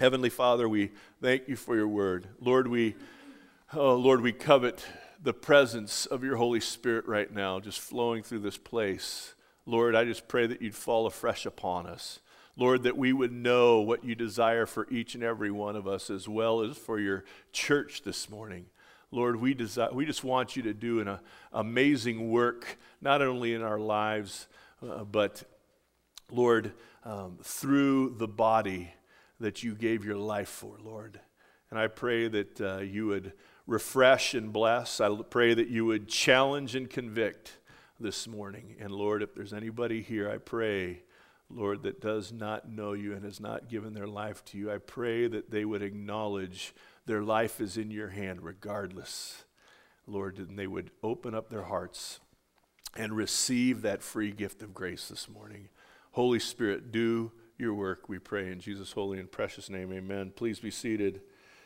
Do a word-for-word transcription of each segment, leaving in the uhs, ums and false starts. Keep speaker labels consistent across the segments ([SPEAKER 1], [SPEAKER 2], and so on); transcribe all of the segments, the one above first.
[SPEAKER 1] Heavenly Father, we thank you for your word. Lord, we, oh Lord, we covet the presence of your Holy Spirit right now, just flowing through this place. Lord, I just pray that you'd fall afresh upon us. Lord, that we would know what you desire for each and every one of us, as well as for your church this morning. Lord, we desire, we just want you to do an uh, amazing work, not only in our lives, uh, but, Lord, um, through the body that you gave your life for, Lord. And I pray that uh, you would refresh and bless. I pray that you would challenge and convict this morning. And Lord, if there's anybody here, I pray, Lord, that does not know you and has not given their life to you, I pray that they would acknowledge their life is in your hand regardless. Lord, and they would open up their hearts and receive that free gift of grace this morning. Holy Spirit, do your work, we pray in Jesus' holy and precious name, amen. Please be seated.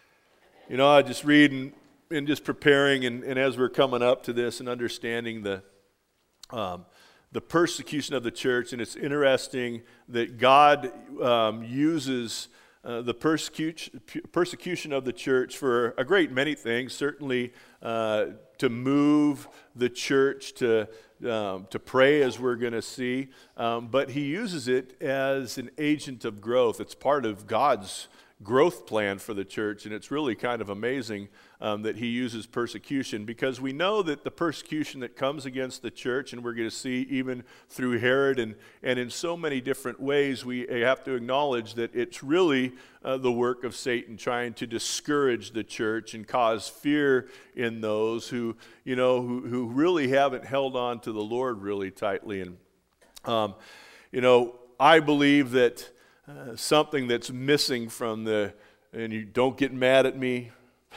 [SPEAKER 1] You know, I just read and, and just preparing, and, and as we're coming up to this and understanding the um, the persecution of the church, and it's interesting that God um, uses uh, the persecution persecution of the church for a great many things. Certainly uh, to move the church to um, to pray, as we're going to see, um, but He uses it as an agent of growth. It's part of God's growth plan for the church, and it's really kind of amazing um, that He uses persecution, because we know that the persecution that comes against the church, and we're going to see even through Herod and, and in so many different ways, we have to acknowledge that it's really uh, the work of Satan trying to discourage the church and cause fear in those who, you know, who, who really haven't held on to the Lord really tightly. And, um, you know, I believe that Uh, something that's missing from the, and you don't get mad at me,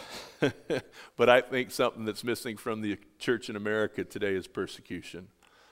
[SPEAKER 1] but I think something that's missing from the church in America today is persecution.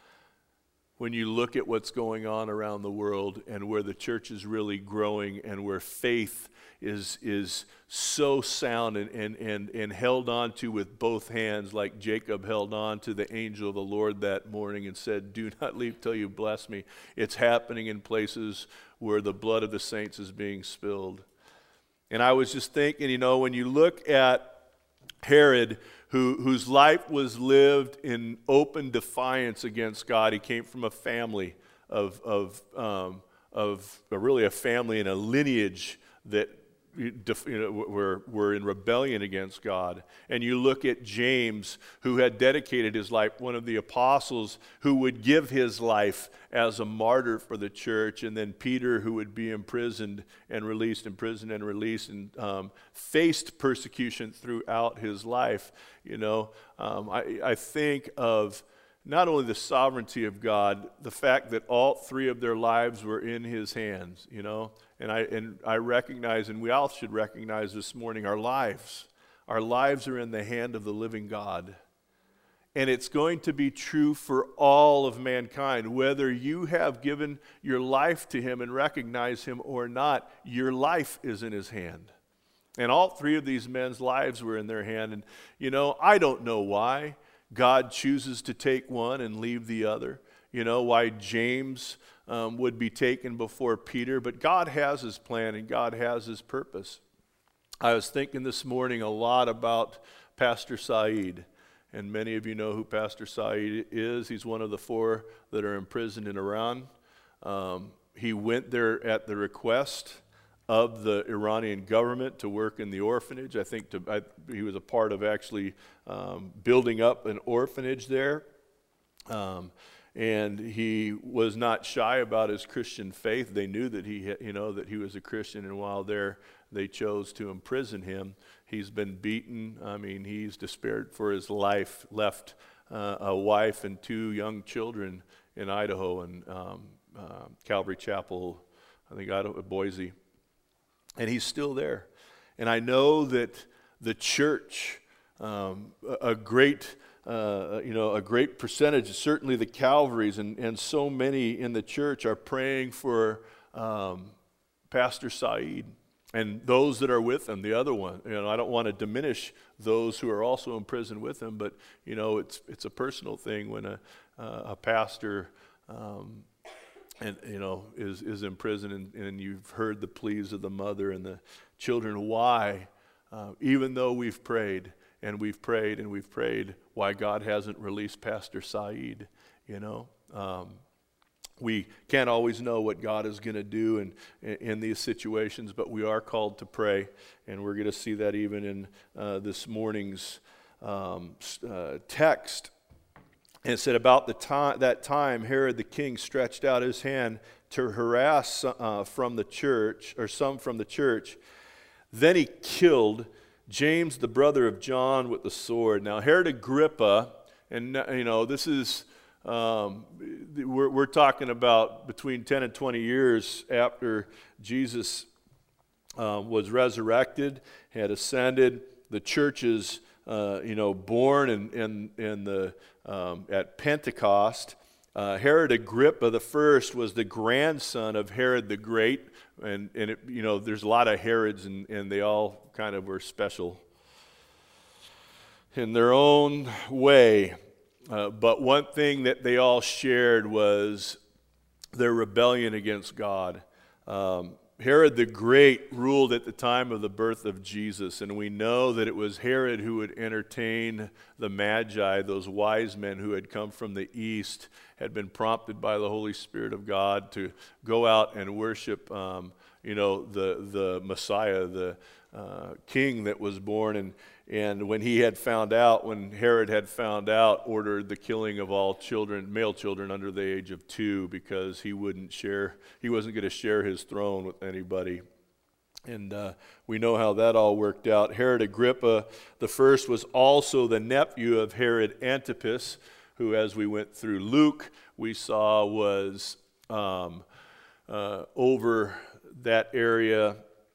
[SPEAKER 1] When you look at what's going on around the world and where the church is really growing and where faith is is so sound and, and, and, and held on to with both hands, like Jacob held on to the angel of the Lord that morning and said, "Do not leave till you bless me." It's happening in places where the blood of the saints is being spilled. And I was just thinking, you know, when you look at Herod, who whose life was lived in open defiance against God. He came from a family of of um, of uh, really a family and a lineage that, you know, were were in rebellion against God. And you look at James, who had dedicated his life, one of the apostles, who would give his life as a martyr for the church, and then Peter, who would be imprisoned and released, imprisoned and released, and um, faced persecution throughout his life. You know, um, I, I think of not only the sovereignty of God, the fact that all three of their lives were in His hands, you know, and I and I recognize, and we all should recognize this morning, our lives, our lives are in the hand of the living God. And it's going to be true for all of mankind. Whether you have given your life to Him and recognize Him or not, your life is in His hand. And all three of these men's lives were in their hand. And, you know, I don't know why God chooses to take one and leave the other. You know, why James um, would be taken before Peter. But God has His plan and God has His purpose. I was thinking this morning a lot about Pastor Saeed. And many of you know who Pastor Saeed is. He's one of the four that are imprisoned in Iran. Um, he went there at the request of the Iranian government to work in the orphanage. I think to, I, he was a part of actually um, building up an orphanage there. Um, and he was not shy about his Christian faith. They knew that he, you know, that he was a Christian, and while there, they chose to imprison him. He's been beaten. I mean, he's despaired for his life, left uh, a wife and two young children in Idaho and um, uh, Calvary Chapel, I think Idaho, Boise. And he's still there. And I know that the church, um, a, a great, uh, you know, a great percentage, certainly the Calvaries and, and so many in the church are praying for um, Pastor Saeed. And those that are with him, the other one, you know, I don't want to diminish those who are also in prison with him, but, you know, it's it's a personal thing when a uh, a pastor um, and you know is is in prison, and, and you've heard the pleas of the mother and the children. Why, uh, even though we've prayed and we've prayed and we've prayed, why God hasn't released Pastor Saeed? You know, um, we can't always know what God is going to do in, in in these situations, but we are called to pray, and we're going to see that even in uh, this morning's um, uh, text. And it said, about the time, that time, Herod the king stretched out his hand to harass uh, from the church, or some from the church. Then he killed James, the brother of John, with the sword. Now, Herod Agrippa, and you know, this is, um, we're, we're talking about between ten and twenty years after Jesus uh, was resurrected, had ascended. The churches Uh, you know, born in in, in the um, at Pentecost. Uh, Herod Agrippa the first was the grandson of Herod the Great, and and it, you know, there's a lot of Herods, and and they all kind of were special in their own way. Uh, but one thing that they all shared was their rebellion against God. Um, Herod the Great ruled at the time of the birth of Jesus, and we know that it was Herod who would entertain the Magi, those wise men who had come from the east, had been prompted by the Holy Spirit of God to go out and worship, um, you know, the the Messiah, the uh, King that was born. And and when he had found out, when Herod had found out, ordered the killing of all children, male children under the age of two, because he wouldn't share, he wasn't going to share his throne with anybody. And uh, we know how that all worked out. Herod Agrippa the first was also the nephew of Herod Antipas, who, as we went through Luke, we saw was um, uh, over that area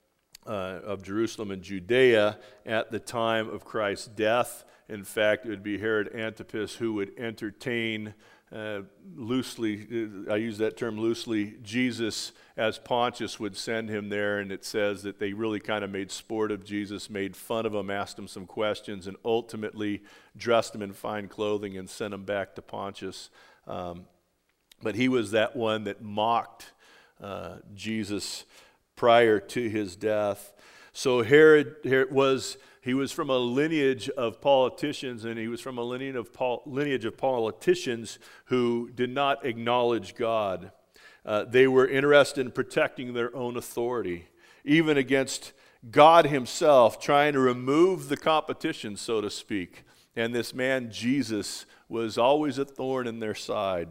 [SPEAKER 1] Uh, of Jerusalem and Judea at the time of Christ's death. In fact, it would be Herod Antipas who would entertain uh, loosely, I use that term loosely, Jesus, as Pontius would send him there, and it says that they really kind of made sport of Jesus, made fun of him, asked him some questions, and ultimately dressed him in fine clothing and sent him back to Pontius. Um, but he was that one that mocked uh, Jesus prior to his death. So Herod, Herod was, he was from a lineage of politicians, and he was from a lineage of, pol, lineage of politicians who did not acknowledge God. Uh, they were interested in protecting their own authority, even against God himself, trying to remove the competition, so to speak. And this man, Jesus, was always a thorn in their side.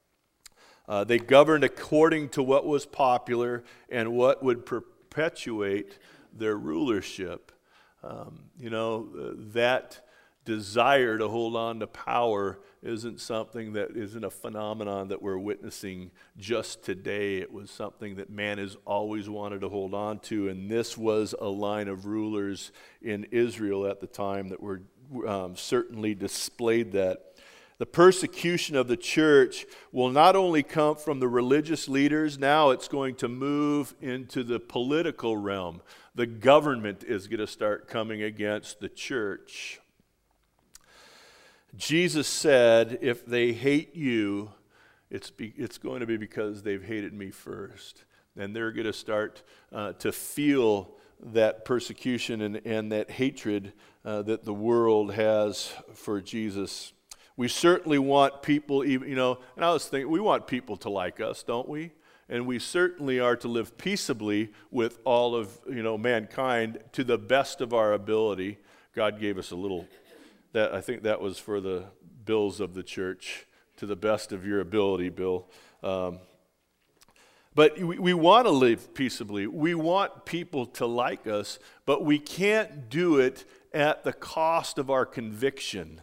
[SPEAKER 1] Uh, they governed according to what was popular and what would perpetuate their rulership. Um, you know, uh, that desire to hold on to power isn't something that isn't a phenomenon that we're witnessing just today. It was something that man has always wanted to hold on to, and this was a line of rulers in Israel at the time that were um, certainly displayed that. The persecution of the church will not only come from the religious leaders, now it's going to move into the political realm. The government is going to start coming against the church. Jesus said, if they hate you, it's, be, it's going to be because they've hated me first. And they're going to start uh, to feel that persecution and, and that hatred uh, that the world has for Jesus. We certainly want people, even, you know, and I was thinking, we want people to like us, don't we? And we certainly are to live peaceably with all of, you know, mankind to the best of our ability. God gave us a little, that I think that was for the bills of the church, to the best of your ability, Bill. Um, but we, we want to live peaceably. We want people to like us, but we can't do it at the cost of our conviction.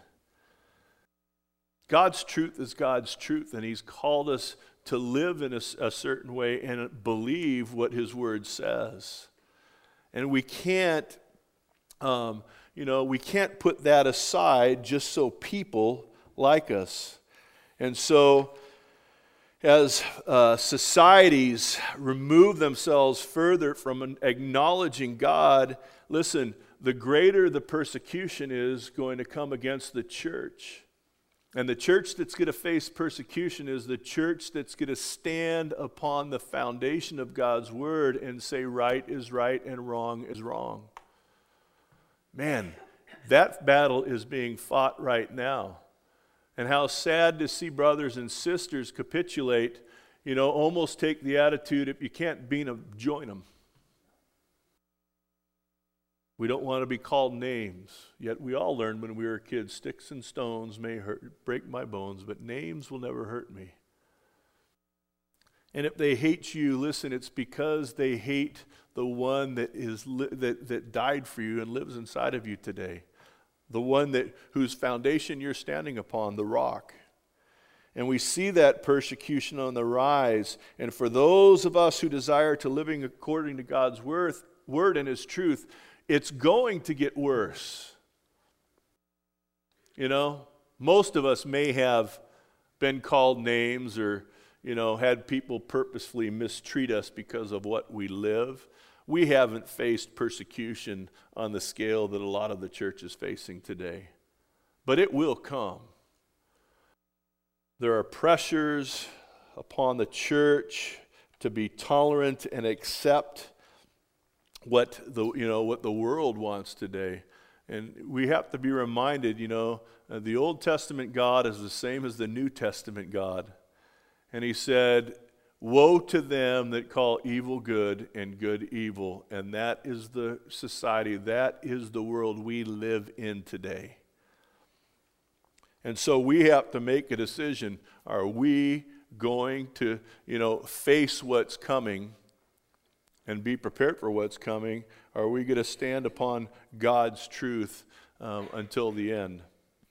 [SPEAKER 1] God's truth is God's truth, and he's called us to live in a, a certain way and believe what his word says. And we can't, um, you know, we can't put that aside just so people like us. And so as uh, societies remove themselves further from acknowledging God, listen, the greater the persecution is going to come against the church. And the church that's going to face persecution is the church that's going to stand upon the foundation of God's word and say right is right and wrong is wrong. Man, that battle is being fought right now. And how sad to see brothers and sisters capitulate, you know, almost take the attitude, if you can't beat them, join them. We don't want to be called names, yet we all learned when we were kids, sticks and stones may hurt, break my bones, but names will never hurt me. And if they hate you, listen, it's because they hate the one that is li- that, that died for you and lives inside of you today. The one that whose foundation you're standing upon, the rock. And we see that persecution on the rise. And for those of us who desire to living according to God's word, word and his truth, it's going to get worse. You know, most of us may have been called names or, you know, had people purposefully mistreat us because of what we live. We haven't faced persecution on the scale that a lot of the church is facing today. But it will come. There are pressures upon the church to be tolerant and accept what the you know what the world wants today. And we have to be reminded, you know, uh, the Old Testament God is the same as the New Testament God. And he said, woe to them that call evil good and good evil. And that is the society, that is the world we live in today. And so we have to make a decision. Are we going to, you know, face what's coming and be prepared for what's coming? Are we going to stand upon God's truth um, until the end?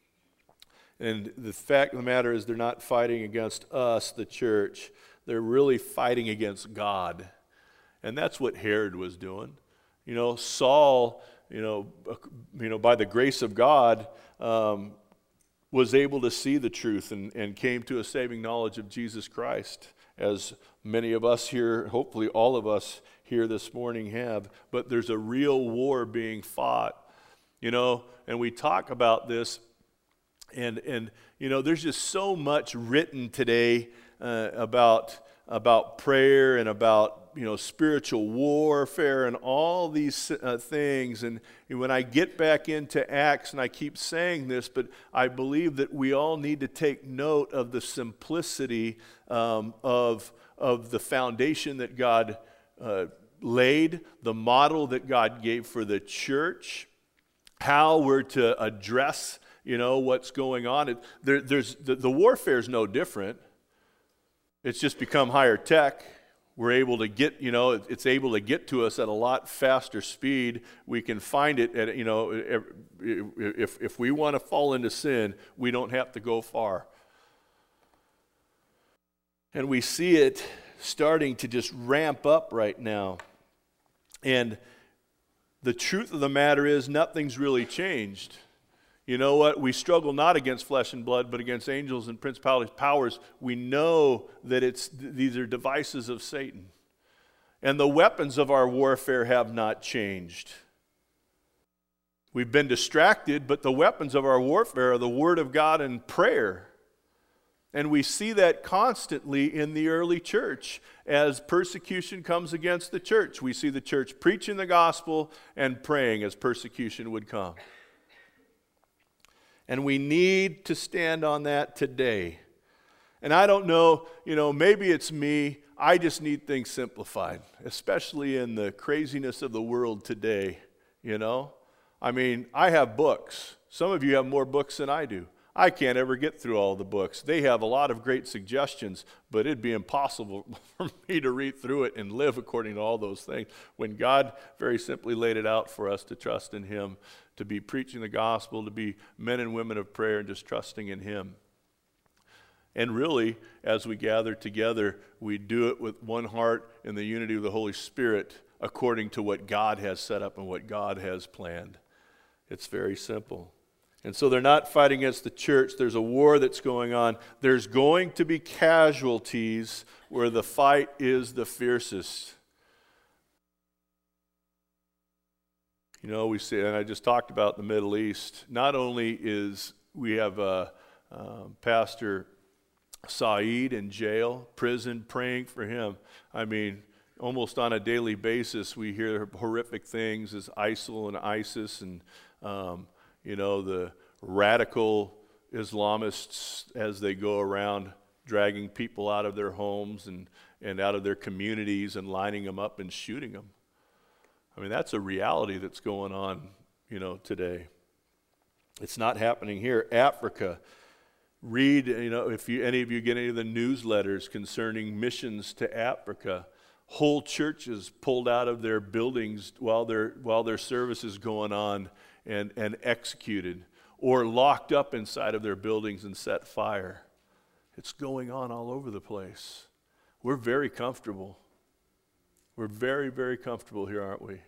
[SPEAKER 1] And the fact of the matter is they're not fighting against us, the church. They're really fighting against God. And that's what Herod was doing. You know, Saul, you know, you know, by the grace of God, um, was able to see the truth and, and came to a saving knowledge of Jesus Christ, as many of us here, hopefully all of us here this morning have. But there's a real war being fought, you know, and we talk about this, and, and you know, there's just so much written today uh, about, about prayer and about, you know, spiritual warfare and all these uh, things. And when I get back into Acts, and I keep saying this, but I believe that we all need to take note of the simplicity um, of, of the foundation that God uh, laid, the model that God gave for the church, how we're to address, you know, what's going on. It, there, there's the, the warfare is no different. It's just become higher tech. We're able to get, you know, it's able to get to us at a lot faster speed. We can find it at, you know, if, if we want to fall into sin, we don't have to go far. And we see it starting to just ramp up right now. And the truth of the matter is nothing's really changed. You know what? We struggle not against flesh and blood, but against angels and principalities, powers. We know that it's these are devices of Satan. And the weapons of our warfare have not changed. We've been distracted, but the weapons of our warfare are the Word of God and prayer. And we see that constantly in the early church. As persecution comes against the church, we see the church preaching the gospel and praying as persecution would come. And we need to stand on that today. And I don't know, you know, maybe it's me. I just need things simplified, especially in the craziness of the world today, you know. I mean, I have books. Some of you have more books than I do. I can't ever get through all the books. They have a lot of great suggestions, but it'd be impossible for me to read through it and live according to all those things when God very simply laid it out for us to trust in Him, to be preaching the gospel, to be men and women of prayer and just trusting in Him. And really, as we gather together, we do it with one heart in the unity of the Holy Spirit according to what God has set up and what God has planned. It's very simple. And so they're not fighting against the church. There's a war that's going on. There's going to be casualties where the fight is the fiercest. You know, we see, and I just talked about the Middle East. Not only is we have uh, um, Pastor Saeed in jail, prison, praying for him. I mean, almost on a daily basis, we hear horrific things as ISIL and ISIS and, um, you know, the radical Islamists as they go around dragging people out of their homes and, and out of their communities and lining them up and shooting them. I mean, that's a reality that's going on, you know, today. It's not happening here. Africa. Read, you know, if you, any of you get any of the newsletters concerning missions to Africa, whole churches pulled out of their buildings while their while their service is going on and, and executed, or locked up inside of their buildings and set fire. It's going on all over the place. We're very comfortable. We're very, very comfortable here, aren't we?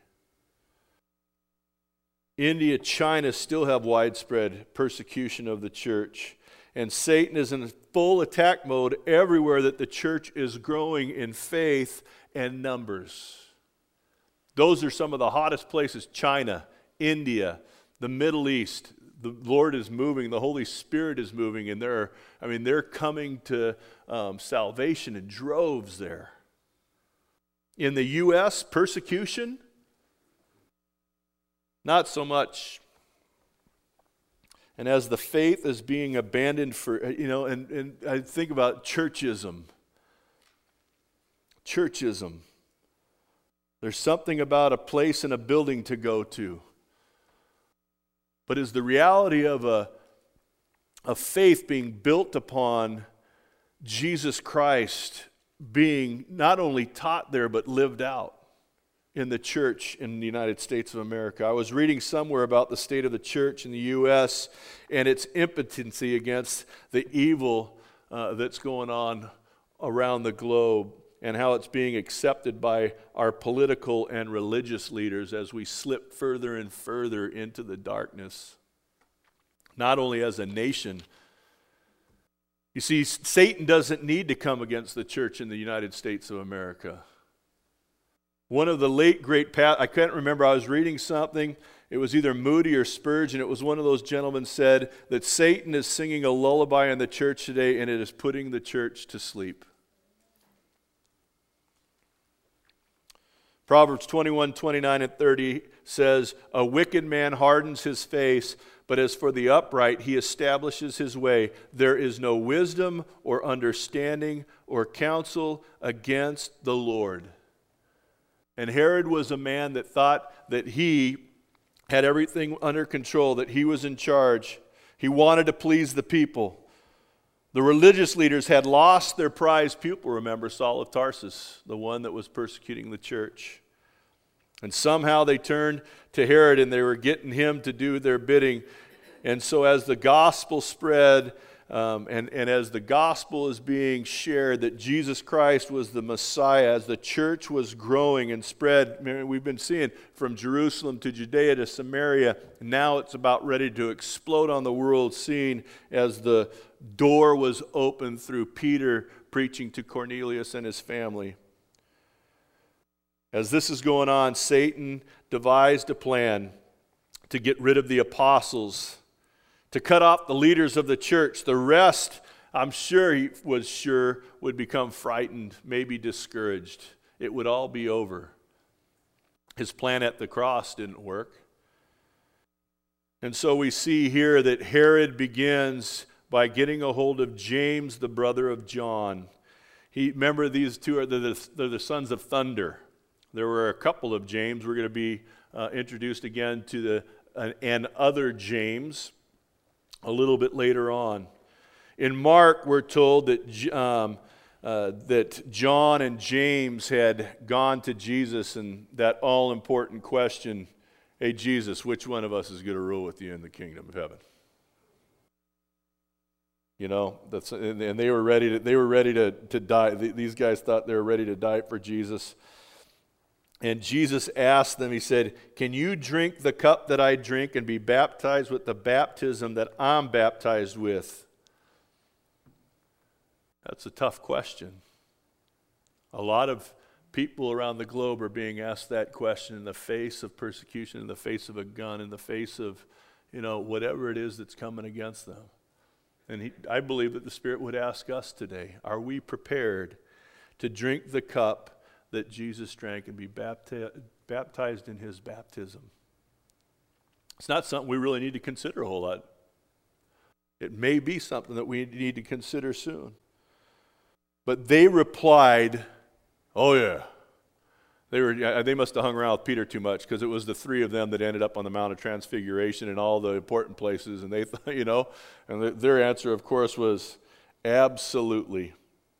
[SPEAKER 1] India, China still have widespread persecution of the church. And Satan is in full attack mode everywhere that the church is growing in faith and numbers. Those are some of the hottest places. China, India, the Middle East. The Lord is moving, the Holy Spirit is moving, and they're, I mean, they're coming to um, salvation in droves there. In the U S, persecution, not so much. And as the faith is being abandoned for, you know, and, and I think about churchism. Churchism. There's something about a place and a building to go to. But is the reality of a, a faith being built upon Jesus Christ being not only taught there but lived out in the church in the United States of America? I was reading somewhere about the state of the church in the U S and its impotency against the evil uh, that's going on around the globe, and how it's being accepted by our political and religious leaders as we slip further and further into the darkness, not only as a nation. You see, Satan doesn't need to come against the church in the United States of America. One of the late great, pa- I can't remember, I was reading something, it was either Moody or Spurgeon, it was one of those gentlemen said that Satan is singing a lullaby in the church today and it is putting the church to sleep. Proverbs twenty-one, twenty-nine, and thirty says, "A wicked man hardens his face, but as for the upright, he establishes his way. There is no wisdom or understanding or counsel against the Lord." And Herod was a man that thought that he had everything under control, that he was in charge. He wanted to please the people. The religious leaders had lost their prized pupil, remember, Saul of Tarsus, the one that was persecuting the church. And somehow they turned to Herod and they were getting him to do their bidding. And so as the gospel spread, um, and, and as the gospel is being shared that Jesus Christ was the Messiah, as the church was growing and spread, we've been seeing from Jerusalem to Judea to Samaria, now it's about ready to explode on the world scene as the door was opened through Peter preaching to Cornelius and his family. As this is going on, Satan devised a plan to get rid of the apostles, to cut off the leaders of the church. The rest, I'm sure he was sure, would become frightened, maybe discouraged. It would all be over. His plan at the cross didn't work. And so we see here that Herod begins by getting a hold of James, the brother of John. He, remember, these two are the, they're the sons of thunder. There were a couple of James. We're going to be uh, introduced again to the uh, and other James a little bit later on. In Mark, we're told that um, uh, that John and James had gone to Jesus, and that all-important question, "Hey Jesus, which one of us is going to rule with you in the kingdom of heaven?" You know, that's, and they were ready to they were ready to, to die. These guys thought they were ready to die for Jesus. And Jesus asked them, he said, "Can you drink the cup that I drink and be baptized with the baptism that I'm baptized with?" That's a tough question. A lot of people around the globe are being asked that question in the face of persecution, in the face of a gun, in the face of, you know, whatever it is that's coming against them. And he, I believe that the Spirit would ask us today, are we prepared to drink the cup that Jesus drank and be bapti- baptized in his baptism? It's not something we really need to consider a whole lot. It may be something that we need to consider soon. But they replied, oh yeah. They were. They must have hung around with Peter too much, because it was the three of them that ended up on the Mount of Transfiguration and all the important places, and they, you know, and the, their answer, of course, was absolutely.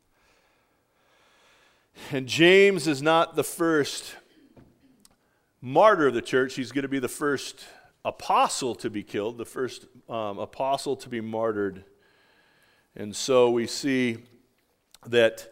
[SPEAKER 1] And James is not the first martyr of the church. He's going to be the first apostle to be killed, the first um, apostle to be martyred. And so we see that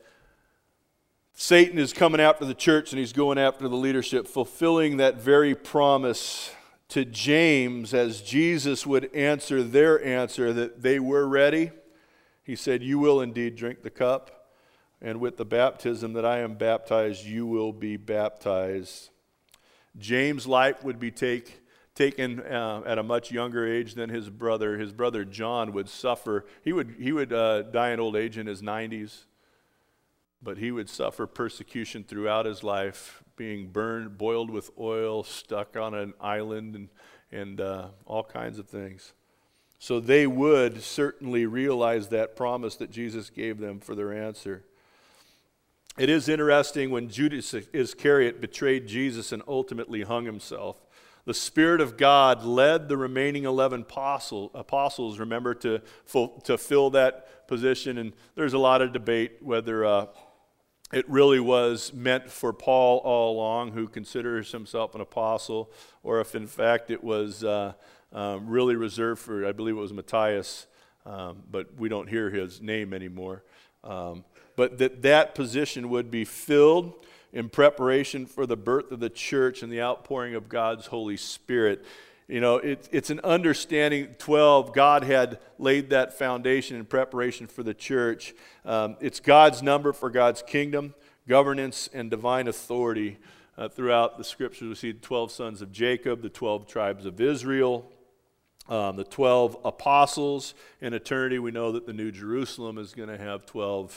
[SPEAKER 1] Satan is coming after the church, and he's going after the leadership, fulfilling that very promise to James as Jesus would answer their answer that they were ready. He said, you will indeed drink the cup, and with the baptism that I am baptized, you will be baptized. James' life would be take, taken uh, at a much younger age than his brother. His brother John would suffer. He would, he would uh, die in old age in his nineties. But he would suffer persecution throughout his life, being burned, boiled with oil, stuck on an island, and, and uh, all kinds of things. So they would certainly realize that promise that Jesus gave them for their answer. It is interesting when Judas Iscariot betrayed Jesus and ultimately hung himself. The Spirit of God led the remaining eleven apostle, apostles, remember, to, to fill that position. And there's a lot of debate whether uh, it really was meant for Paul all along, who considers himself an apostle, or if in fact it was uh, um, really reserved for, I believe it was Matthias, um, but we don't hear his name anymore. Um, but that that position would be filled in preparation for the birth of the church and the outpouring of God's Holy Spirit. You know, it, it's an understanding, twelve, God had laid that foundation in preparation for the church. Um, it's God's number for God's kingdom, governance, and divine authority. Uh, throughout the scriptures, we see the twelve sons of Jacob, the twelve tribes of Israel, um, the twelve apostles. In eternity, we know that the New Jerusalem is going to have twelve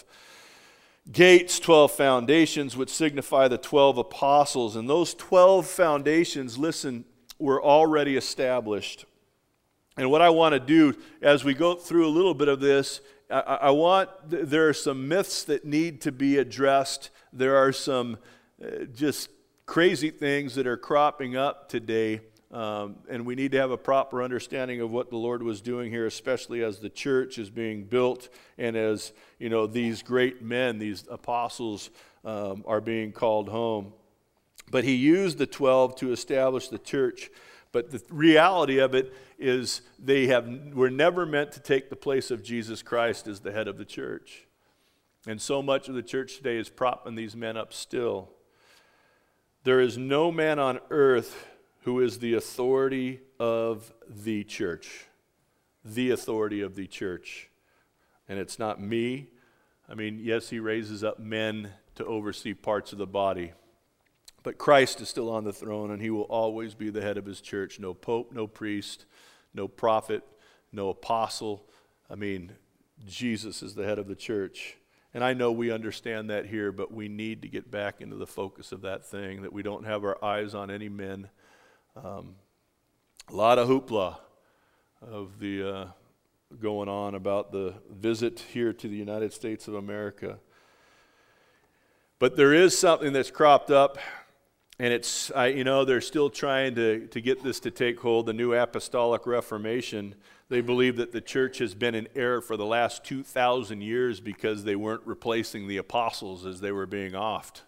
[SPEAKER 1] gates, twelve foundations, which signify the twelve apostles. And those twelve foundations, listen, were already established. And what I want to do as we go through a little bit of this, I, I want, there are some myths that need to be addressed. There are some uh, just crazy things that are cropping up today. Um, and we need to have a proper understanding of what the Lord was doing here, especially as the church is being built and as, you know, these great men, these apostles um, are being called home. But he used the twelve to establish the church. But the reality of it is they have were never meant to take the place of Jesus Christ as the head of the church. And so much of the church today is propping these men up still. There is no man on earth who is the authority of the church. The authority of the church. And it's not me. I mean, yes, he raises up men to oversee parts of the body. But Christ is still on the throne, and he will always be the head of his church. No pope, no priest, no prophet, no apostle. I mean, Jesus is the head of the church. And I know we understand that here, but we need to get back into the focus of that thing, that we don't have our eyes on any men. Um, a lot of hoopla of the uh, going on about the visit here to the United States of America. But there is something that's cropped up. And it's, I, you know, they're still trying to, to get this to take hold, the New Apostolic Reformation. They believe that the church has been in error for the last two thousand years because they weren't replacing the apostles as they were being offed.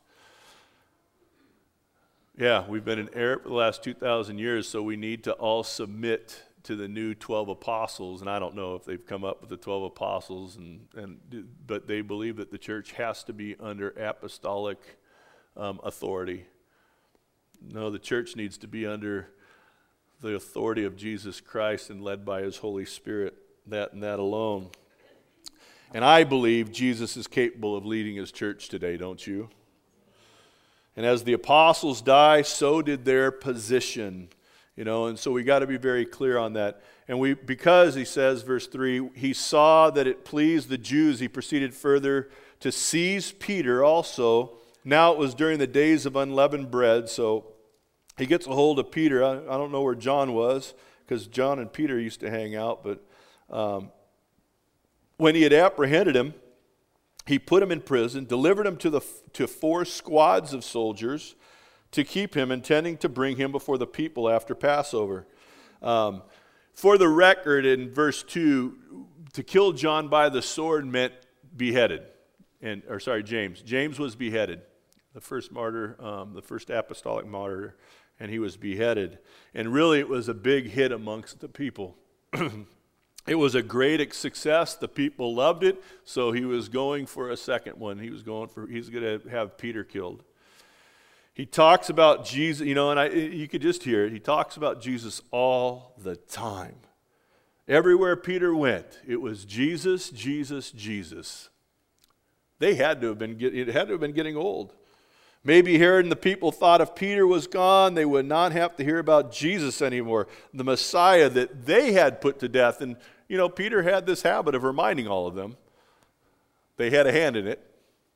[SPEAKER 1] Yeah, we've been in error for the last two thousand years, so we need to all submit to the new twelve apostles. And I don't know if they've come up with the twelve apostles, and, and but they believe that the church has to be under apostolic um, authority. No, the church needs to be under the authority of Jesus Christ and led by his Holy Spirit, that and that alone. And I believe Jesus is capable of leading his church today, don't you? And as the apostles die, so did their position. You know, and so we got to be very clear on that. And we, because he says, verse three, he saw that it pleased the Jews, he proceeded further to seize Peter also. Now it was during the days of unleavened bread, so he gets a hold of Peter. I, I don't know where John was, because John and Peter used to hang out, but um, when he had apprehended him, he put him in prison, delivered him to the to four squads of soldiers to keep him, intending to bring him before the people after Passover. Um, for the record, in verse two, to kill John by the sword meant beheaded. And, or sorry, James. James was beheaded, the first martyr, um, the first apostolic martyr, and he was beheaded. And really, it was a big hit amongst the people. It was a great success. The people loved it, so he was going for a second one. He was going for, he's going to have Peter killed. He talks about Jesus, you know, and I, you could just hear it. He talks about Jesus all the time. Everywhere Peter went, it was Jesus, Jesus, Jesus. They had to have been, get, it had to have been getting old. Maybe Herod and the people thought if Peter was gone, they would not have to hear about Jesus anymore, the Messiah that they had put to death. And, you know, Peter had this habit of reminding all of them. They had a hand in it.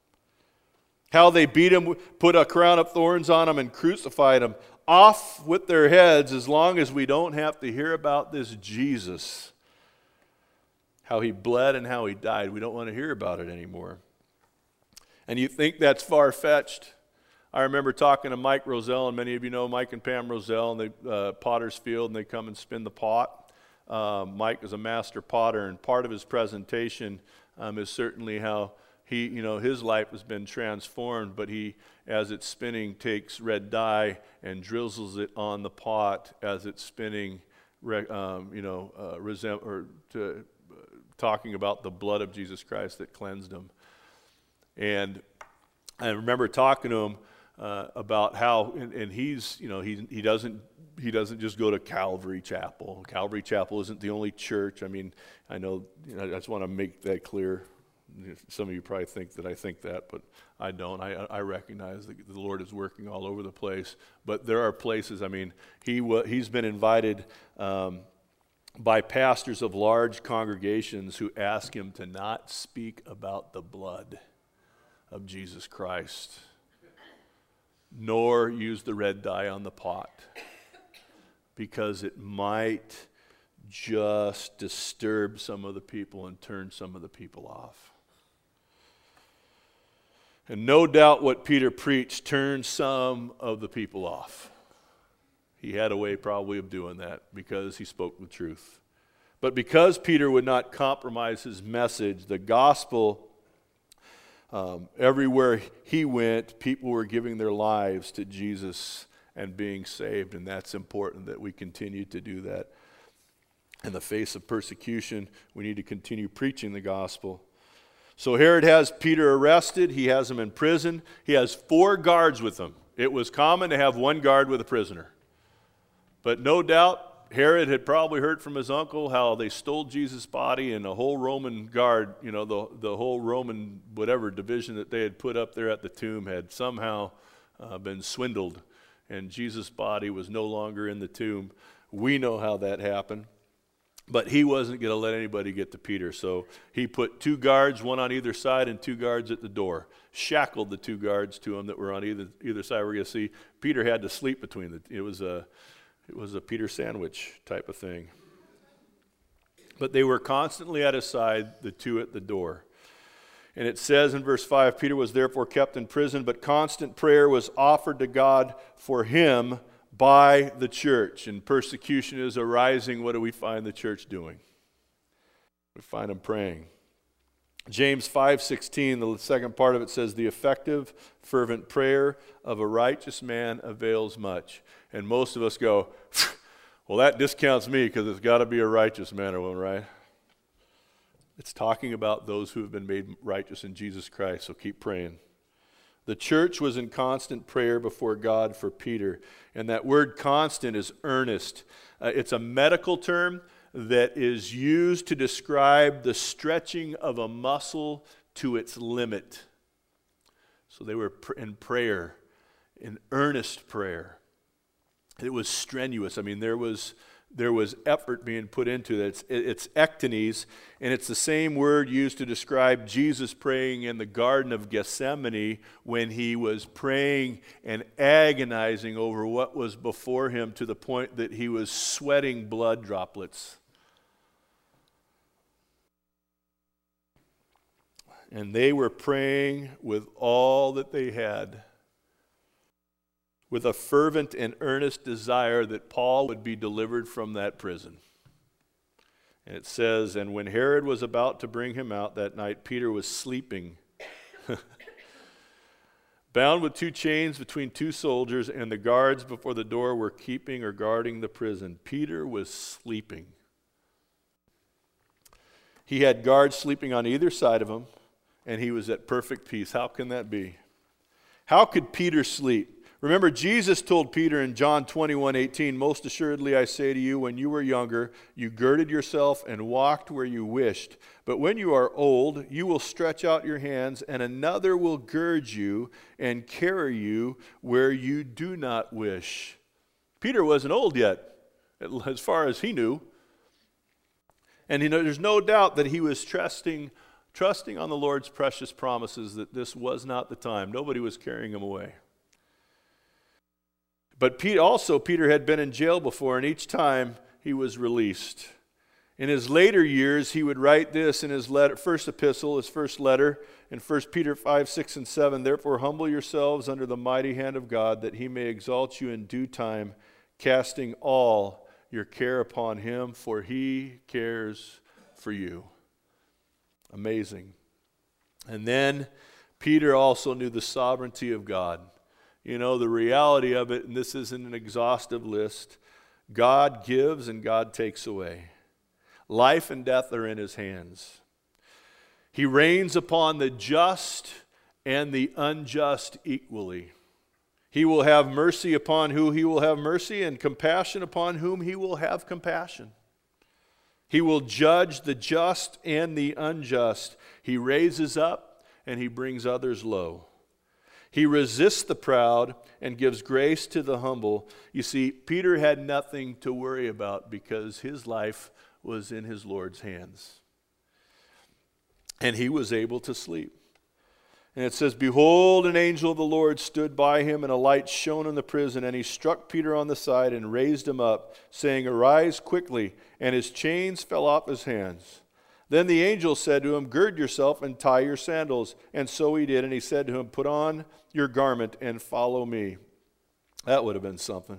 [SPEAKER 1] How they beat him, put a crown of thorns on him, and crucified him. Off with their heads as long as we don't have to hear about this Jesus. How he bled and how he died. We don't want to hear about it anymore. And you think that's far-fetched? I remember talking to Mike Roselle, and many of you know Mike and Pam Roselle, and they uh, Potter's Field, and they come and spin the pot. Um, Mike is a master potter, and part of his presentation um, is certainly how he, you know, his life has been transformed. But he, as it's spinning, takes red dye and drizzles it on the pot as it's spinning. Um, you know, uh, resem- or to, uh, talking about the blood of Jesus Christ that cleansed him. And I remember talking to him uh, about how, and, and he's, you know, he he doesn't he doesn't just go to Calvary Chapel. Calvary Chapel isn't the only church. I mean, I know, you know I just want to make that clear. Some of you probably think that I think that, but I don't. I I recognize that the Lord is working all over the place. But there are places. I mean, he wa- he's been invited um, by pastors of large congregations who ask him to not speak about the blood of Jesus Christ, nor use the red dye on the pot, because it might just disturb some of the people and turn some of the people off. And no doubt what Peter preached turned some of the people off. He had a way probably of doing that because he spoke the truth. But because Peter would not compromise his message, the gospel, um, everywhere he went, people were giving their lives to Jesus and being saved, and that's important that we continue to do that. In the face of persecution, we need to continue preaching the gospel. So Herod has Peter arrested. He has him in prison. He has four guards with him. It was common to have one guard with a prisoner. But no doubt, Herod had probably heard from his uncle how they stole Jesus' body, and the whole Roman guard, you know, the, the whole Roman whatever division that they had put up there at the tomb had somehow uh, been swindled, and Jesus' body was no longer in the tomb. We know how that happened. But he wasn't going to let anybody get to Peter, so he put two guards, one on either side and two guards at the door, shackled the two guards to him that were on either either side. We're going to see Peter had to sleep between the. It was a, it was a Peter sandwich type of thing. But they were constantly at his side, the two at the door. And it says in verse five, Peter was therefore kept in prison, but constant prayer was offered to God for him by the church. And persecution is arising. What do we find the church doing? We find them praying. James five sixteen, the second part of it says, the effective, fervent prayer of a righteous man avails much. And most of us go, well, that discounts me because it's got to be a righteous man or woman, right? It's talking about those who have been made righteous in Jesus Christ, so keep praying. The church was in constant prayer before God for Peter. And that word constant is earnest. Uh, it's a medical term that is used to describe the stretching of a muscle to its limit. So they were pr- in prayer, in earnest prayer. it was strenuous. I mean, there was there was effort being put into it. It's, it's ektenes, and it's the same word used to describe Jesus praying in the Garden of Gethsemane when he was praying and agonizing over what was before him to the point that he was sweating blood droplets. And they were praying with all that they had, with a fervent and earnest desire that Paul would be delivered from that prison. And it says, and when Herod was about to bring him out that night, Peter was sleeping, bound with two chains between two soldiers, and the guards before the door were keeping or guarding the prison. Peter was sleeping. He had guards sleeping on either side of him, and he was at perfect peace. How can that be? How could Peter sleep? Remember, Jesus told Peter in John twenty-one eighteen, most assuredly I say to you, when you were younger, you girded yourself and walked where you wished. But when you are old, you will stretch out your hands, and another will gird you and carry you where you do not wish. Peter wasn't old yet, as far as he knew. And you know, there's no doubt that he was trusting, trusting on the Lord's precious promises that this was not the time. Nobody was carrying him away. But Pete, also, Peter had been in jail before, and each time he was released. In his later years, he would write this in his letter, first epistle, his first letter, in First Peter five, six, and seven, therefore humble yourselves under the mighty hand of God, that he may exalt you in due time, casting all your care upon him, for he cares for you. Amazing. And then Peter also knew the sovereignty of God. You know, the reality of it, and this isn't an exhaustive list, God gives and God takes away. Life and death are in his hands. He reigns upon the just and the unjust equally. He will have mercy upon who he will have mercy, and compassion upon whom he will have compassion. He will judge the just and the unjust. He raises up and he brings others low. He resists the proud and gives grace to the humble. You see, Peter had nothing to worry about because his life was in his Lord's hands. And he was able to sleep. And it says, behold, an angel of the Lord stood by him, and a light shone in the prison. And he struck Peter on the side and raised him up, saying, arise quickly. And his chains fell off his hands. Then the angel said to him, gird yourself and tie your sandals. And so he did. And he said to him, put on your garment and follow me. That would have been something.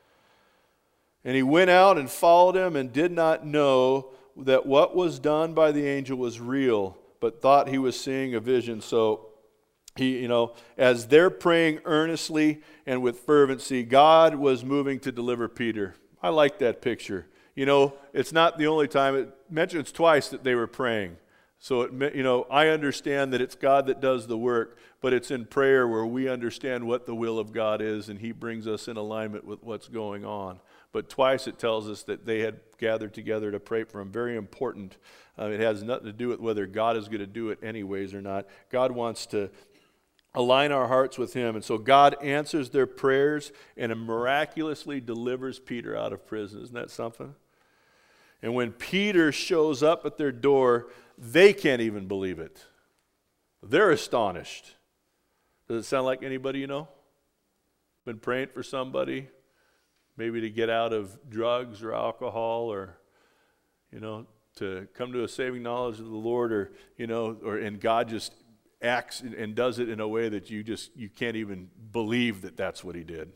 [SPEAKER 1] And he went out and followed him, and did not know that what was done by the angel was real, but thought he was seeing a vision. So he, you know, as they're praying earnestly and with fervency, God was moving to deliver Peter. I like that picture. You know, it's not the only time. It mentions twice that they were praying. So, it, you know, I understand that it's God that does the work, but it's in prayer where we understand what the will of God is, and he brings us in alignment with what's going on. But twice it tells us that they had gathered together to pray for him. Very important. Uh, it has nothing to do with whether God is going to do it anyways or not. God wants to align our hearts with him. And so God answers their prayers and miraculously delivers Peter out of prison. Isn't that something? And when Peter shows up at their door, they can't even believe it. They're astonished. Does it sound like anybody you know? Been praying for somebody, maybe to get out of drugs or alcohol, or, you know, to come to a saving knowledge of the Lord, or, you know, or and God just acts and does it in a way that you just, you can't even believe that that's what he did.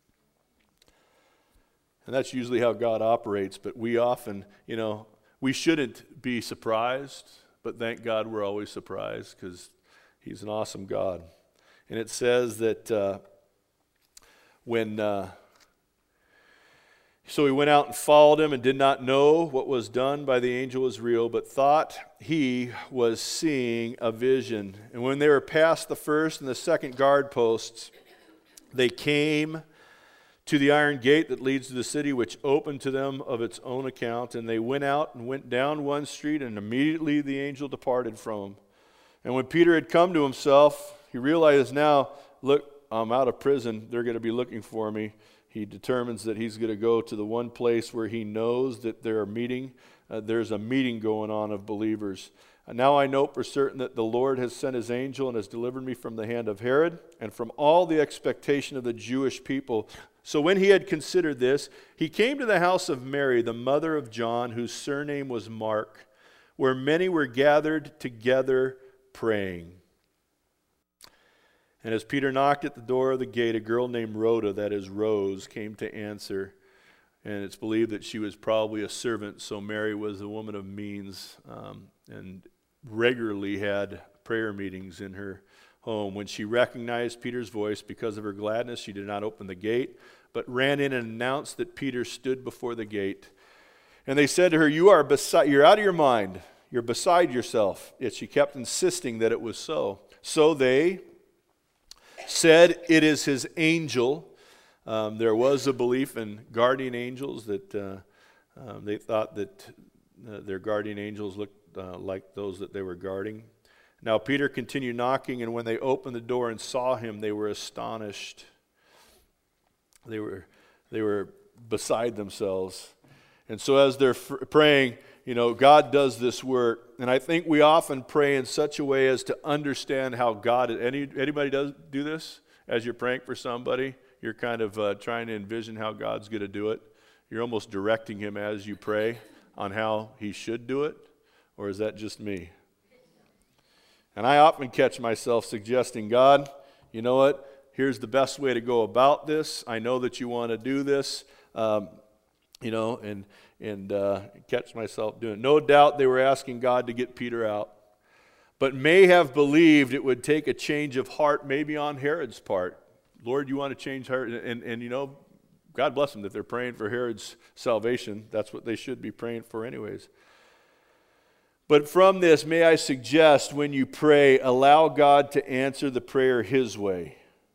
[SPEAKER 1] And that's usually how God operates, but we often, you know, we shouldn't be surprised, but thank God we're always surprised because he's an awesome God. And it says that uh, when, uh, so he went out and followed him and did not know what was done by the angel was real, but thought he was seeing a vision. And when they were past the first and the second guard posts, they came to the iron gate that leads to the city, which opened to them of its own account. And they went out and went down one street, and immediately the angel departed from him. And when Peter had come to himself, he realized now, look, I'm out of prison. They're going to be looking for me. he determines that he's going to go to the one place where he knows that there are meeting, uh, there's a meeting going on of believers. And now I know for certain that the Lord has sent his angel and has delivered me from the hand of Herod and from all the expectation of the Jewish people. So when he had considered this, he came to the house of Mary, the mother of John, whose surname was Mark, where many were gathered together praying. And as Peter knocked at the door of the gate, a girl named Rhoda, that is Rose, came to answer. And it's believed that she was probably a servant, so Mary was a woman of means um, and regularly had prayer meetings in her home. When she recognized Peter's voice, because of her gladness, she did not open the gate, but ran in and announced that Peter stood before the gate. And they said to her, "You are beside, you're out of your mind. You're beside yourself." Yet she kept insisting that it was so. So they said, "It is his angel." Um, there was a belief in guardian angels that uh, um, they thought that uh, their guardian angels looked uh, like those that they were guarding. Now Peter continued knocking, and when they opened the door and saw him, they were astonished. They were, they were beside themselves. And so as they're f- praying, you know, God does this work. And I think we often pray in such a way as to understand how God, any, anybody does do this? As you're praying for somebody, you're kind of uh, trying to envision how God's going to do it. You're almost directing him as you pray on how he should do it. Or is that just me? And I often catch myself suggesting, God, you know what? Here's the best way to go about this. I know that you want to do this. Um, you know, and and uh, catch myself doing it. No doubt they were asking God to get Peter out, but may have believed it would take a change of heart maybe on Herod's part. Lord, you want to change Herod? And, and you know, God bless them that they're praying for Herod's salvation. That's what they should be praying for anyways. But from this, may I suggest when you pray, allow God to answer the prayer his way,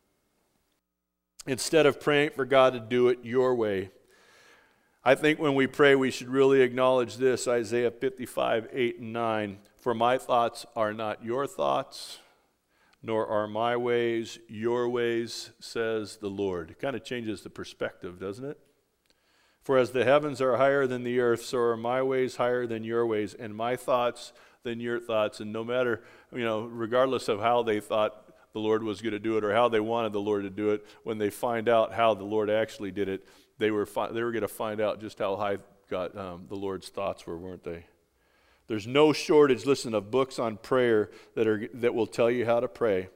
[SPEAKER 1] instead of praying for God to do it your way. I think when we pray, we should really acknowledge this, Isaiah fifty-five, eight and nine. For my thoughts are not your thoughts, nor are my ways your ways, says the Lord. It kind of changes the perspective, doesn't it? For as the heavens are higher than the earth, so are my ways higher than your ways, and my thoughts than your thoughts. And no matter, you know, regardless of how they thought the Lord was going to do it or how they wanted the Lord to do it, when they find out how the Lord actually did it, they were fi- they were going to find out just how high God, um, the Lord's thoughts were, weren't they? There's no shortage, listen, of books on prayer that are that will tell you how to pray,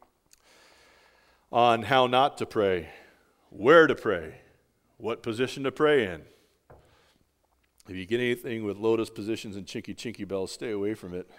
[SPEAKER 1] on how not to pray, where to pray, what position to pray in. If you get anything with lotus positions and chinky chinky bells, stay away from it.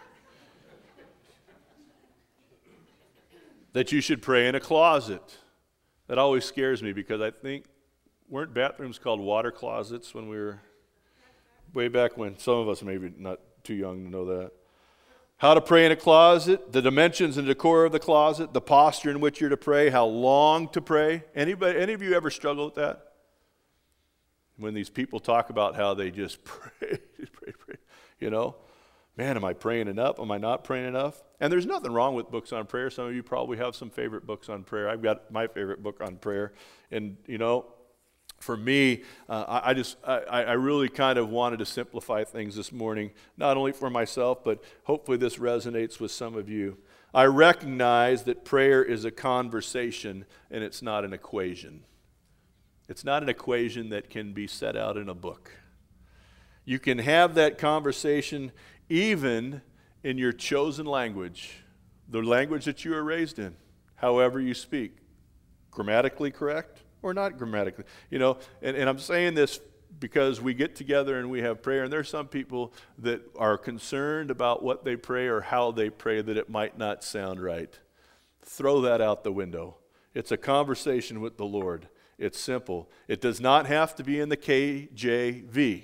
[SPEAKER 1] That you should pray in a closet. That always scares me because I think, weren't bathrooms called water closets when we were way back when? Some of us maybe not too young to know that. How to pray in a closet, the dimensions and decor of the closet, the posture in which you're to pray, how long to pray. Anybody, any of you ever struggle with that? When these people talk about how they just pray, pray, pray, you know, man, am I praying enough? Am I not praying enough? And there's nothing wrong with books on prayer. Some of you probably have some favorite books on prayer. I've got my favorite book on prayer. And, you know, for me, uh, I, I just, I, I really kind of wanted to simplify things this morning, not only for myself, but hopefully this resonates with some of you. I recognize that prayer is a conversation and it's not an equation. It's not an equation that can be set out in a book. You can have that conversation even in your chosen language, the language that you were raised in, however you speak, grammatically correct or not grammatically. You know, and, and I'm saying this because we get together and we have prayer, and there's some people that are concerned about what they pray or how they pray, that it might not sound right. Throw that out the window. It's a conversation with the Lord. It's simple. It does not have to be in the K J V.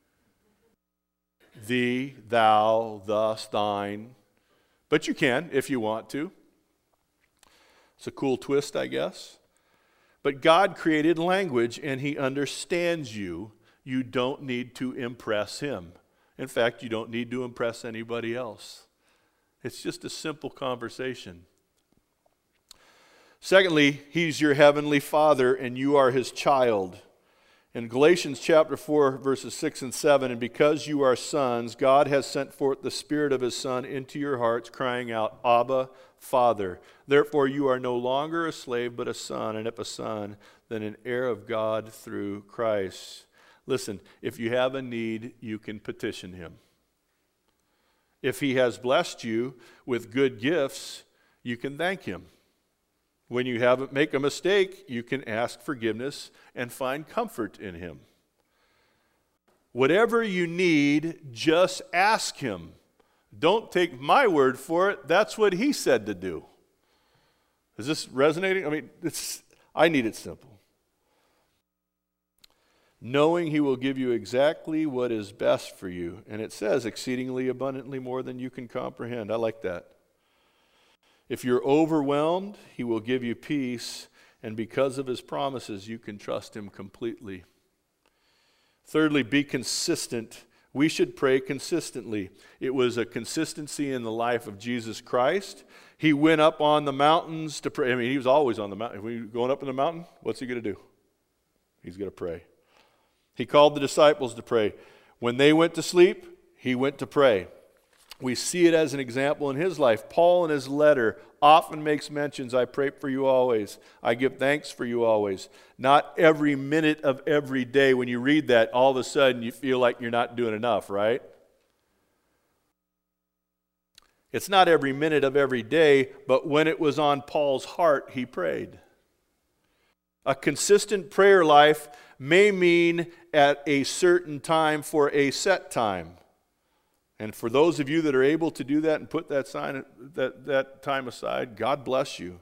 [SPEAKER 1] Thee, thou, thus, thine. But you can if you want to. It's a cool twist, I guess. But God created language and he understands you. You don't need to impress him. In fact, you don't need to impress anybody else. It's just a simple conversation. Secondly, he's your heavenly Father and you are his child. In Galatians chapter four, verses six and seven, and because you are sons, God has sent forth the Spirit of his Son into your hearts, crying out, Abba, Father. Therefore you are no longer a slave, but a son, and if a son, then an heir of God through Christ. Listen, if you have a need, you can petition him. If he has blessed you with good gifts, you can thank him. When you have make a mistake, you can ask forgiveness and find comfort in him. Whatever you need, just ask him. Don't take my word for it. That's what he said to do. Is this resonating? I mean, it's, I need it simple. Knowing he will give you exactly what is best for you. And it says exceedingly abundantly more than you can comprehend. I like that. If you're overwhelmed, he will give you peace, and because of his promises, you can trust him completely. Thirdly, be consistent. We should pray consistently. It was a consistency in the life of Jesus Christ. He went up on the mountains to pray. I mean, he was always on the mountain. If we're going up in the mountain, what's he going to do? He's going to pray. He called the disciples to pray. When they went to sleep, he went to pray. We see it as an example in his life. Paul in his letter often makes mentions, I pray for you always. I give thanks for you always. Not every minute of every day. When you read that, all of a sudden you feel like you're not doing enough, right? It's not every minute of every day, but when it was on Paul's heart, he prayed. A consistent prayer life may mean at a certain time for a set time. And for those of you that are able to do that and put that sign that, that time aside, God bless you.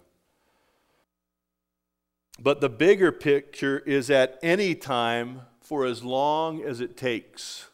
[SPEAKER 1] But the bigger picture is at any time for as long as it takes.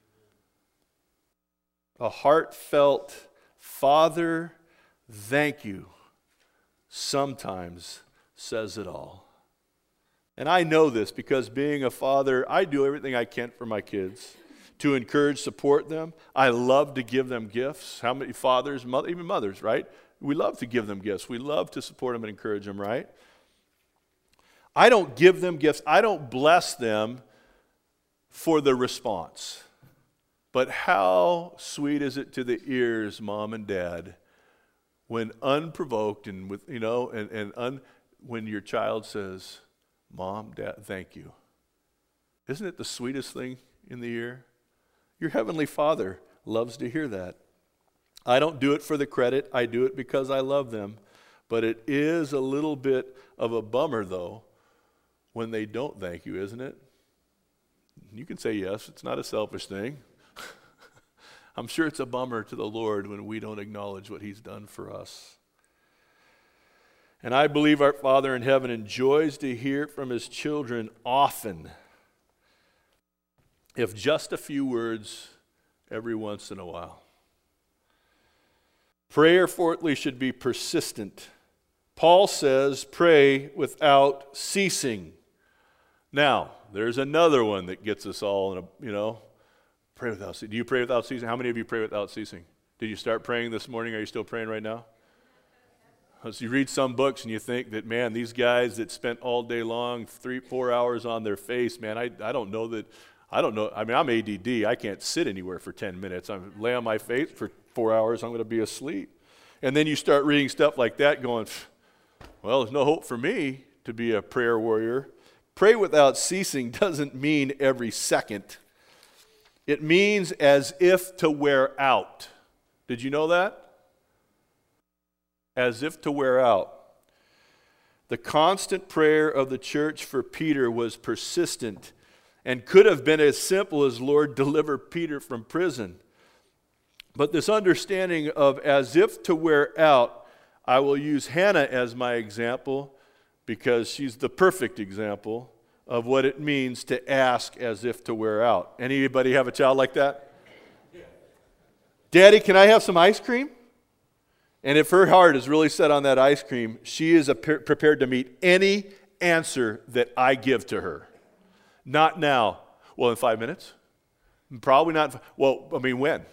[SPEAKER 1] A heartfelt, Father, thank you, sometimes says it all. And I know this because being a father, I do everything I can for my kids. To encourage, support them. I love to give them gifts. How many fathers, mother, even mothers, right? We love to give them gifts. We love to support them and encourage them, right? I don't give them gifts. I don't bless them for the response. But how sweet is it to the ears, mom and dad, when unprovoked and with, you know, and, and un, when your child says, Mom, Dad, thank you. Isn't it the sweetest thing in the ear? Your heavenly Father loves to hear that. I don't do it for the credit. I do it because I love them. But it is a little bit of a bummer, though, when they don't thank you, isn't it? You can say yes. It's not a selfish thing. I'm sure it's a bummer to the Lord when we don't acknowledge what he's done for us. And I believe our Father in heaven enjoys to hear from his children often, if just a few words every once in a while. Prayer, fourthly, should be persistent. Paul says, pray without ceasing. Now, there's another one that gets us all in a, you know, pray without ceasing. Do you pray without ceasing? How many of you pray without ceasing? Did you start praying this morning? Are you still praying right now? As you read some books and you think that, man, these guys that spent all day long, three, four hours on their face, man, I, I don't know that, I don't know, I mean, I'm A D D. I can't sit anywhere for ten minutes. I lay on my face for four hours, I'm going to be asleep. And then you start reading stuff like that going, well, there's no hope for me to be a prayer warrior. Pray without ceasing doesn't mean every second. It means as if to wear out. Did you know that? As if to wear out. The constant prayer of the church for Peter was persistent and could have been as simple as, Lord, deliver Peter from prison. But this understanding of as if to wear out, I will use Hannah as my example because she's the perfect example of what it means to ask as if to wear out. Anybody have a child like that? Daddy, can I have some ice cream? And if her heart is really set on that ice cream, she is prepared to meet any answer that I give to her. Not now. Well, in five minutes? Probably not. Well, I mean, when?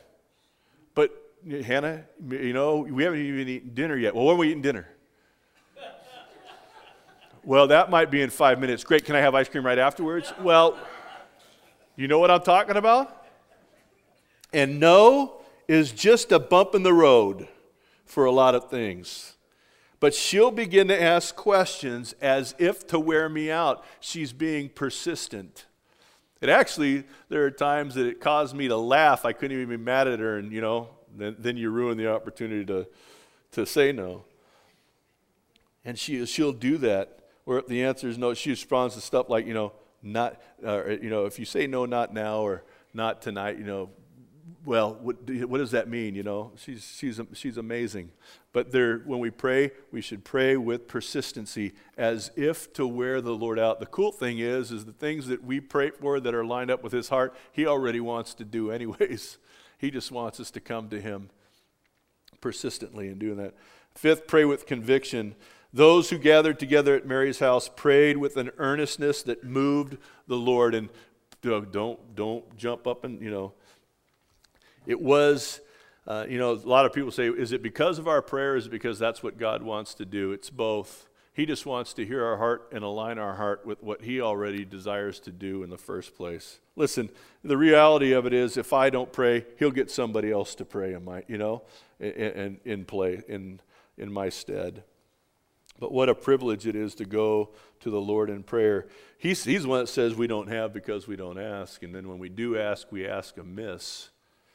[SPEAKER 1] But, Hannah, you know, we haven't even eaten dinner yet. Well, when are we eating dinner? Well, that might be in five minutes. Great, can I have ice cream right afterwards? Well, you know what I'm talking about? And no is just a bump in the road for a lot of things. But she'll begin to ask questions as if to wear me out. She's being persistent. It actually, there are times that it caused me to laugh. I couldn't even be mad at her, and you know, then, then you ruin the opportunity to, to say no. And she, she'll do that. Or if the answer is no, she responds to stuff like, you know, not, uh, you know, if you say no, not now, or not tonight, you know, well, what, do, what does that mean? You know, she's she's she's amazing. But there, when we pray, we should pray with persistency, as if to wear the Lord out. The cool thing is, is the things that we pray for that are lined up with His heart, He already wants to do anyways. He just wants us to come to Him persistently in doing that. Fifth, pray with conviction. Those who gathered together at Mary's house prayed with an earnestness that moved the Lord. And don't don't jump up and, you know, it was, uh, you know, a lot of people say, is it because of our prayer, or is it because that's what God wants to do? It's both. He just wants to hear our heart and align our heart with what He already desires to do in the first place. Listen, the reality of it is, if I don't pray, He'll get somebody else to pray in my, you know, in, in, in play, in in my stead. But what a privilege it is to go to the Lord in prayer. He's, he's the one that says we don't have because we don't ask. And then when we do ask, we ask amiss.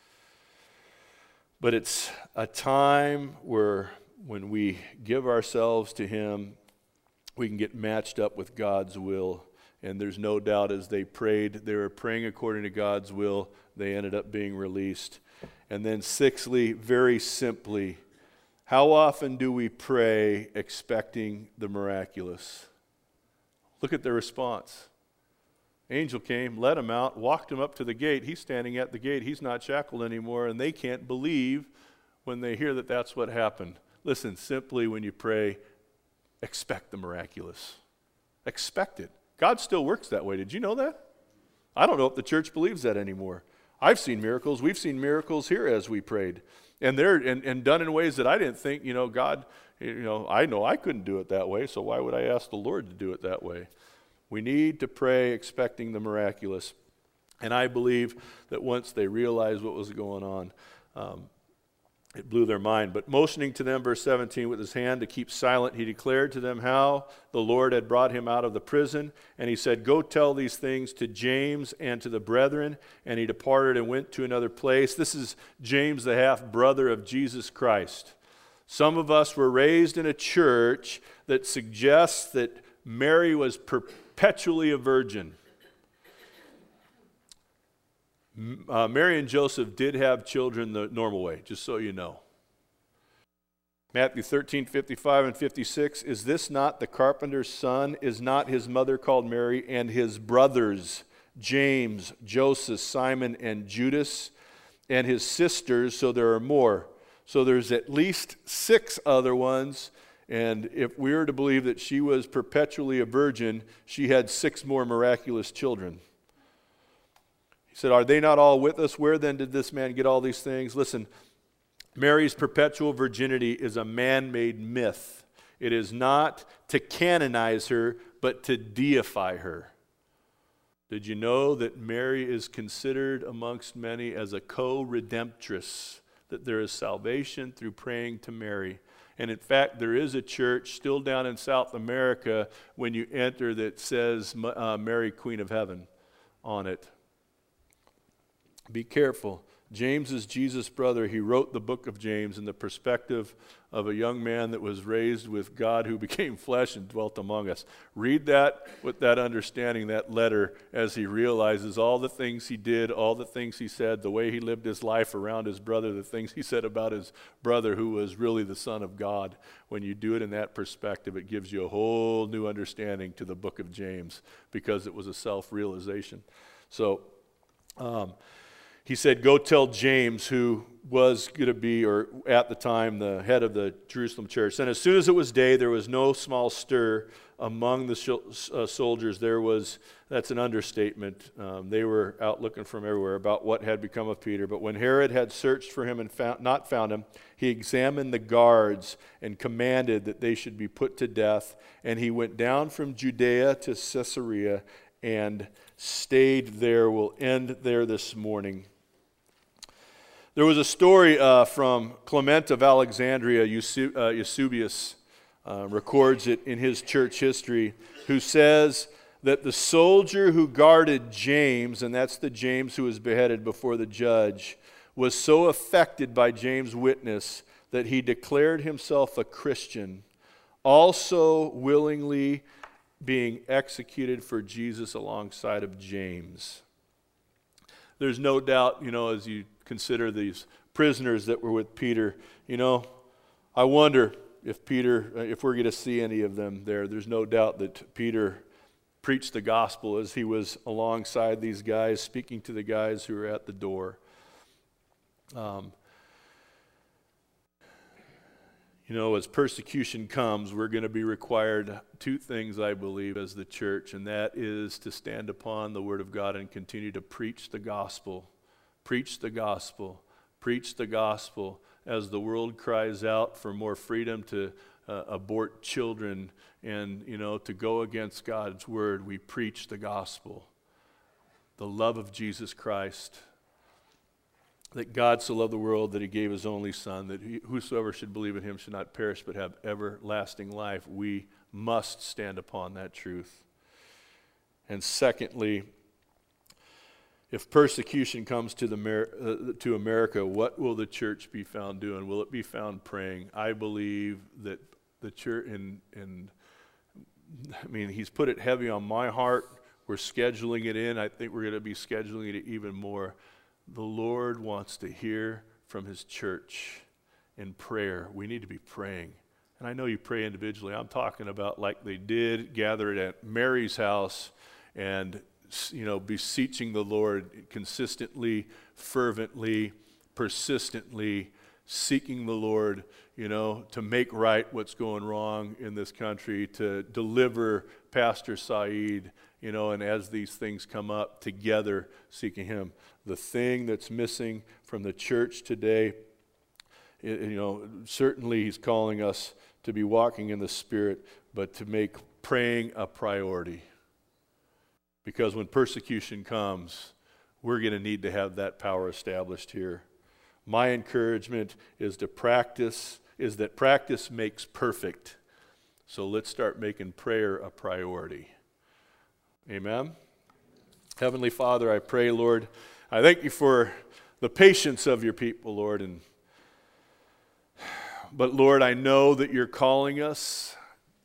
[SPEAKER 1] But it's a time where when we give ourselves to Him, we can get matched up with God's will. And there's no doubt as they prayed, they were praying according to God's will. They ended up being released. And then sixthly, very simply, how often do we pray expecting the miraculous? Look at their response. Angel came, let him out, walked him up to the gate. He's standing at the gate. He's not shackled anymore, and they can't believe when they hear that that's what happened. Listen, simply when you pray, expect the miraculous. Expect it. God still works that way. Did you know that? I don't know if the church believes that anymore. I've seen miracles. We've seen miracles here as we prayed. And they're and, and done in ways that I didn't think, you know, God, you know, I know I couldn't do it that way, so why would I ask the Lord to do it that way? We need to pray expecting the miraculous. And I believe that once they realized what was going on, um, it blew their mind. But motioning to them, verse seventeen, with his hand to keep silent, he declared to them how the Lord had brought him out of the prison. And he said, go tell these things to James and to the brethren. And he departed and went to another place. This is James, the half-brother of Jesus Christ. Some of us were raised in a church that suggests that Mary was perpetually a virgin. Uh, Mary and Joseph did have children the normal way, just so you know. Matthew thirteen, fifty-five and fifty-six, is this not the carpenter's son? Is not his mother called Mary, and his brothers, James, Joseph, Simon, and Judas, and his sisters, so there are more. So there's at least six other ones, and if we were to believe that she was perpetually a virgin, she had six more miraculous children. He said, are they not all with us? Where then did this man get all these things? Listen, Mary's perpetual virginity is a man-made myth. It is not to canonize her, but to deify her. Did you know that Mary is considered amongst many as a co-redemptress, that there is salvation through praying to Mary? And in fact, there is a church still down in South America when you enter that says uh, Mary, Queen of Heaven on it. Be careful. James is Jesus' brother. He wrote the book of James in the perspective of a young man that was raised with God who became flesh and dwelt among us. Read that with that understanding, that letter, as he realizes all the things he did, all the things he said, the way he lived his life around his brother, the things he said about his brother who was really the Son of God. When you do it in that perspective, it gives you a whole new understanding to the book of James because it was a self-realization. So, um, he said, go tell James, who was going to be, or at the time, the head of the Jerusalem church. And as soon as it was day, there was no small stir among the sh- uh, soldiers, there was, that's an understatement, um, they were out looking from everywhere about what had become of Peter. But when Herod had searched for him and found, not found him, he examined the guards and commanded that they should be put to death. And he went down from Judea to Caesarea and stayed there. We'll end there this morning. There was a story uh, from Clement of Alexandria, Eusebius, uh, Eusebius uh, records it in his church history, who says that the soldier who guarded James, and that's the James who was beheaded before the judge, was so affected by James' witness that he declared himself a Christian, also willingly being executed for Jesus alongside of James. There's no doubt, you know, as you consider these prisoners that were with Peter, you know, I wonder if Peter, if we're going to see any of them there. There's no doubt that Peter preached the gospel as he was alongside these guys, speaking to the guys who were at the door. Um, you know, as persecution comes, we're going to be required two things, I believe, as the church, and that is to stand upon the Word of God and continue to preach the gospel. Preach the gospel. Preach the gospel as the world cries out for more freedom to uh, abort children and, you know, to go against God's word. We preach the gospel. The love of Jesus Christ. That God so loved the world that he gave his only Son, that he, whosoever should believe in him should not perish but have everlasting life. We must stand upon that truth. And secondly, if persecution comes to the uh, to America, what will the church be found doing? Will it be found praying? I believe that the church, and and I mean, he's put it heavy on my heart. We're scheduling it in. I think we're going to be scheduling it even more. The Lord wants to hear from his church in prayer. We need to be praying. And I know you pray individually. I'm talking about like they did, gathered at Mary's house and, you know, beseeching the Lord consistently, fervently, persistently, seeking the Lord, you know, to make right what's going wrong in this country, to deliver Pastor Saeed, you know, and as these things come up, together seeking him. The thing that's missing from the church today, you know, certainly he's calling us to be walking in the Spirit, but to make praying a priority. Because when persecution comes, we're going to need to have that power established here. My encouragement is to practice, is that practice makes perfect. So let's start making prayer a priority. Amen? Heavenly Father, I pray, Lord, I thank you for the patience of your people, Lord. And but Lord, I know that you're calling us,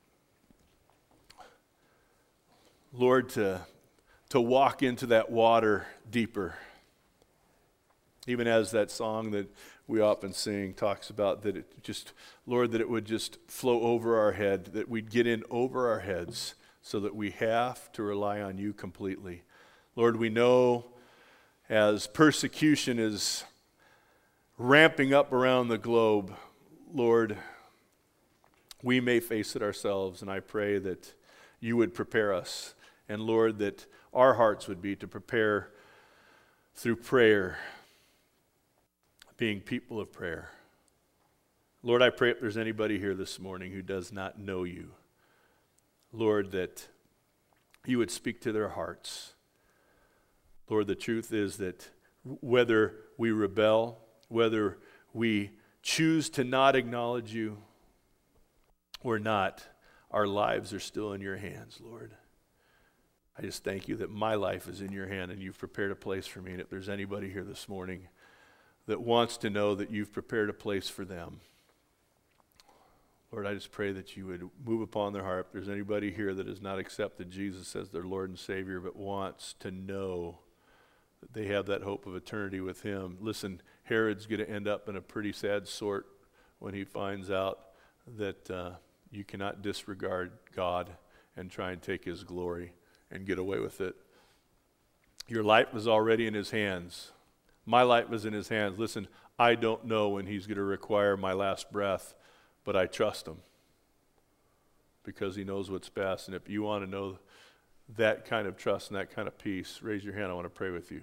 [SPEAKER 1] Lord, to, to walk into that water deeper. Even as that song that we often sing talks about, that it just, Lord, that it would just flow over our head, that we'd get in over our heads so that we have to rely on you completely. Lord, we know as persecution is ramping up around the globe, Lord, we may face it ourselves, and I pray that you would prepare us. And Lord, that our hearts would be to prepare through prayer, being people of prayer. Lord, I pray if there's anybody here this morning who does not know you, Lord, that you would speak to their hearts. Lord, the truth is that whether we rebel, whether we choose to not acknowledge you or not, our lives are still in your hands, Lord. I just thank you that my life is in your hand and you've prepared a place for me. And if there's anybody here this morning that wants to know that you've prepared a place for them, Lord, I just pray that you would move upon their heart. If there's anybody here that has not accepted Jesus as their Lord and Savior but wants to know that they have that hope of eternity with him. Listen, Herod's going to end up in a pretty sad sort when he finds out that uh, you cannot disregard God and try and take his glory and get away with it. Your life was already in his hands. My life was in his hands. Listen, I don't know when he's going to require my last breath, but I trust him. because he knows what's best. And if you want to know that kind of trust and that kind of peace, raise your hand. I want to pray with you.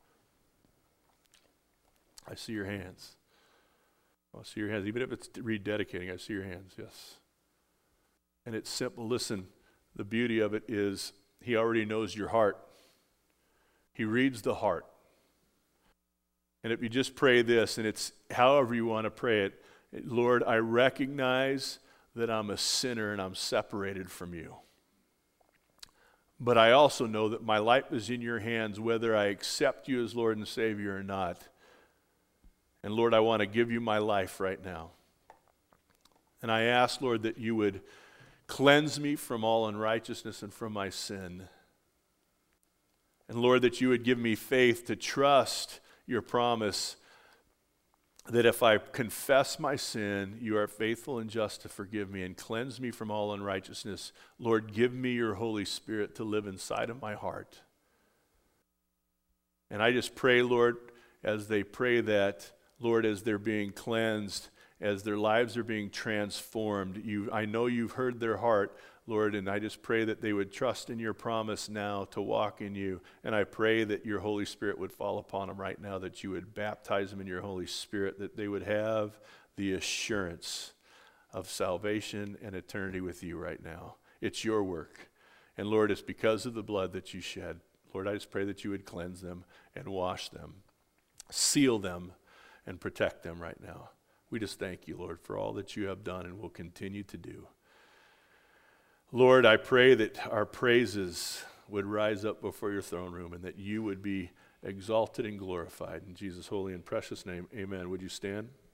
[SPEAKER 1] I see your hands. I see your hands. Even if it's rededicating, I see your hands, yes. And it's simple. Listen, the beauty of it is he already knows your heart. He reads the heart. And if you just pray this, and it's however you want to pray it, Lord, I recognize that I'm a sinner and I'm separated from you. But I also know that my life is in your hands, whether I accept you as Lord and Savior or not. And Lord, I want to give you my life right now. And I ask, Lord, that you would cleanse me from all unrighteousness and from my sin. And Lord, that you would give me faith to trust your promise that if I confess my sin, you are faithful and just to forgive me and cleanse me from all unrighteousness. Lord, give me your Holy Spirit to live inside of my heart. And I just pray, Lord, as they pray that, Lord, as they're being cleansed, as their lives are being transformed, you, I know you've heard their heart, Lord, and I just pray that they would trust in your promise now to walk in you. And I pray that your Holy Spirit would fall upon them right now, that you would baptize them in your Holy Spirit, that they would have the assurance of salvation and eternity with you right now. It's your work. And Lord, it's because of the blood that you shed. Lord, I just pray that you would cleanse them and wash them, seal them, and protect them right now. We just thank you, Lord, for all that you have done and will continue to do. Lord, I pray that our praises would rise up before your throne room and that you would be exalted and glorified. In Jesus' holy and precious name, amen. Would you stand?